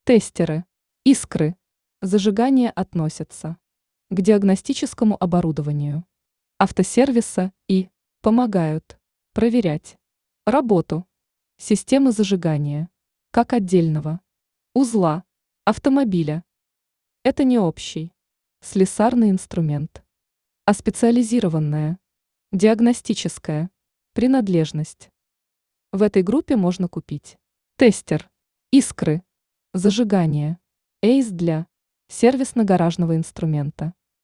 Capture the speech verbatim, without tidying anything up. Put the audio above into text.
Тестеры. Искры. Зажигание относятся к диагностическому оборудованию автосервиса и помогают проверять работу системы зажигания как отдельного узла автомобиля. Это не общий слесарный инструмент, а специализированная диагностическая принадлежность. В этой группе можно купить тестер, искры, зажигание, эйс для сервисно-гаражного инструмента.